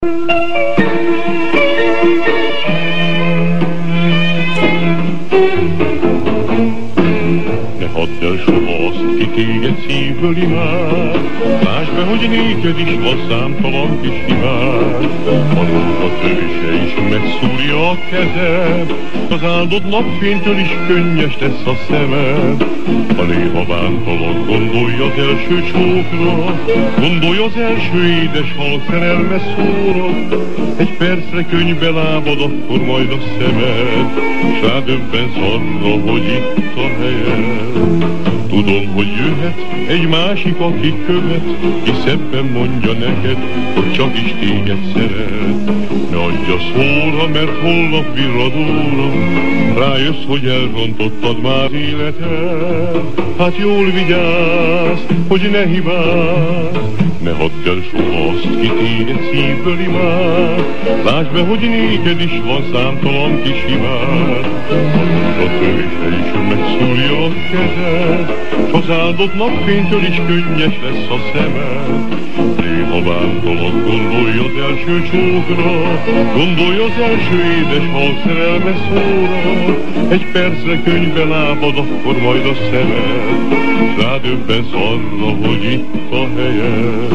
Ne hadd el soha azt, ki téged szívből imád, lásd be, hogy néked is van számtalan kis hibád. A rózsa tövése is megszúrja a kezed, az áldott napfénytől is könnyes lesz a szemed. Ha néha bántalak, gondolj az első csókra, gondolj az első édes hal szerelme szóra. Egy percre könyvbe lábad, akkor majd a szemed, s rádöbbensz arra, hogy itt a helyed. Tudom, hogy jöhet egy másik, aki követ, ki szebben mondja neked, hogy csak is téged szeret. Ne adj a szóra, mert holnap virrad óra, rájössz, hogy elrontottad már életed. Hát jól vigyázz, hogy ne hibázz, ne hadd el soha azt, ki téged szívből imád. Lásd be, hogy néked is van számtalan kis hibád. A tövése is megszúrja a kezed, s az áldott napfénytől is könnyes lesz a szemed. Néha bántalak, gondolj az első csókra, gondolj az első édes hal szerelme szóra. Egy percre könyvbe lábad, akkor majd a szemed, s rádöbbensz arra, hogy itt a helyed.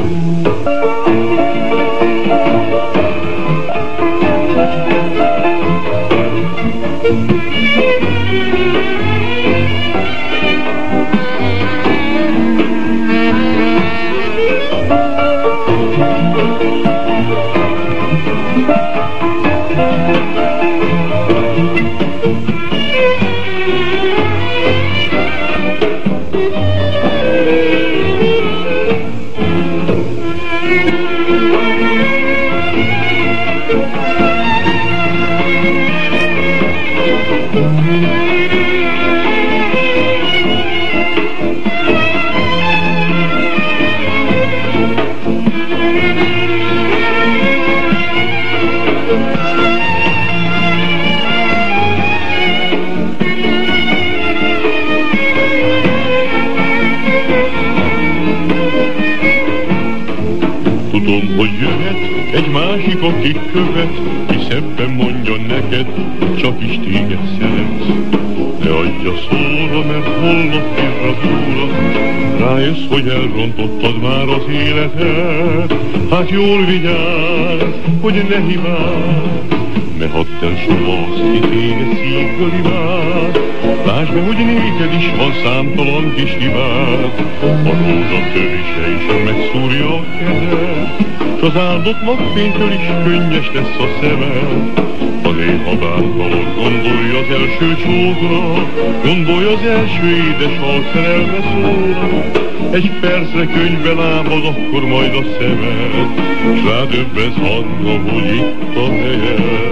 Tudom, hogy jöhet egy másik, aki követ, ki szebben mondja neked, csak is téged szeret. Ne adj a szóra, mert holnap virrad óra, rájössz, hogy elrontottad már az életed. Hát jól vigyázz, hogy ne hibázz, ne hadd el soha azt, ki téged szívből imád. Lásd be, hogy néked is van számtalan kis hibád. A rózsa tövése is megszúrja a kezed, s az áldott napfénytől is könnyes lesz a szemed. Ha néha bántalak, gondolj az első csókra, gondolj az első édes hal szerelme szóra. Egy percre könyvbe lábad, akkor majd a szemed, s rádöbbensz arra, hogy itt a helyed.